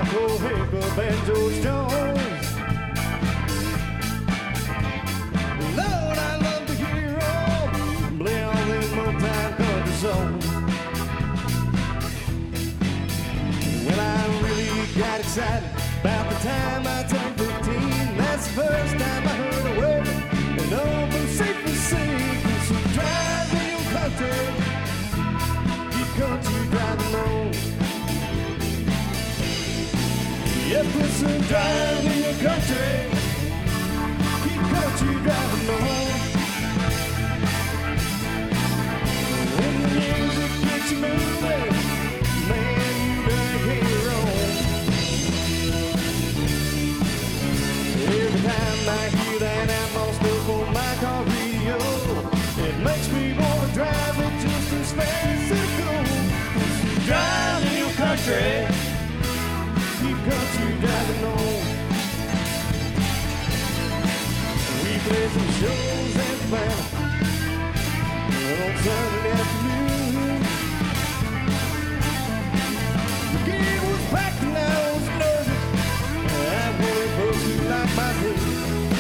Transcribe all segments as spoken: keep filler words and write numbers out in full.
Rocco, Hiccup, and George Jones. Lord, I love to hear 'em play all them Motown country songs. When I really got excited about the time I turned fifteen, that's the first time I heard a word. And all the safe to say, cause you drive in your country, you country driving on. Yeah, put some drive in your country, keep country driving on. When the music gets you moving, man, you better get it on. Every time I hear that atmosphere on my car radio, it makes me want to drive it just as fast as it goes. Drive in your country, keep country driving on. We play some shows at Atlanta on Saturday afternoon. The gig was packed and I was nervous. I wanted folks who like my blues.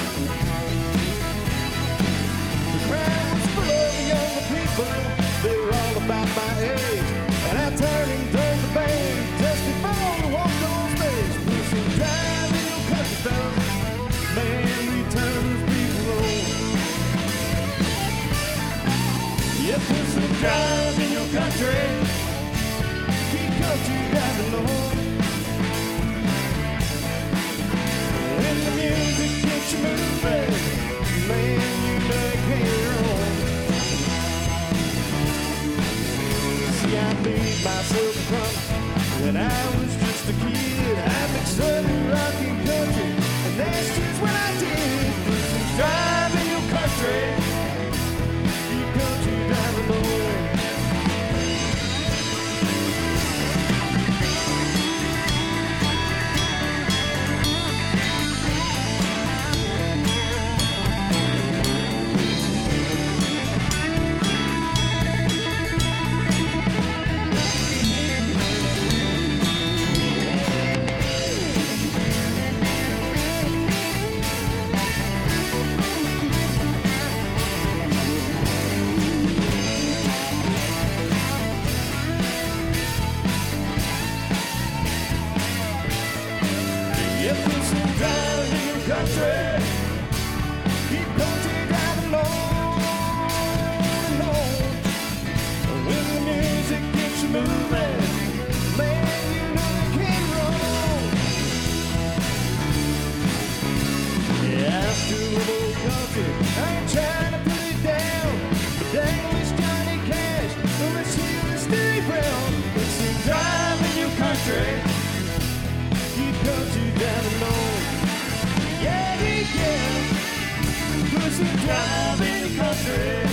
The crowd was full of younger people. They were all about my age. And I turned and turned the band just before we walked on stage. Put some drive in your country, fellas. Man, we turn those people on. Yeah, put some drive in your country. Keep country driving on. When the music gets you moving, man, you better carry on. See, I made myself a promise when I was just a kid. I mixed southern rock and country, and that's just what I did. Put some drive in your country, keep country driving on. Yeah, put some drive in your country, keep country driving on and on. When the music gets you moving, man, you know you can't run. Yeah, I still love old country, I ain't trying to put it down. But dang, it's Johnny Cash, well, let's hear it stay brown. Put some drive in your country, keep country driving on. Yeah, yeah, put some drive in the country.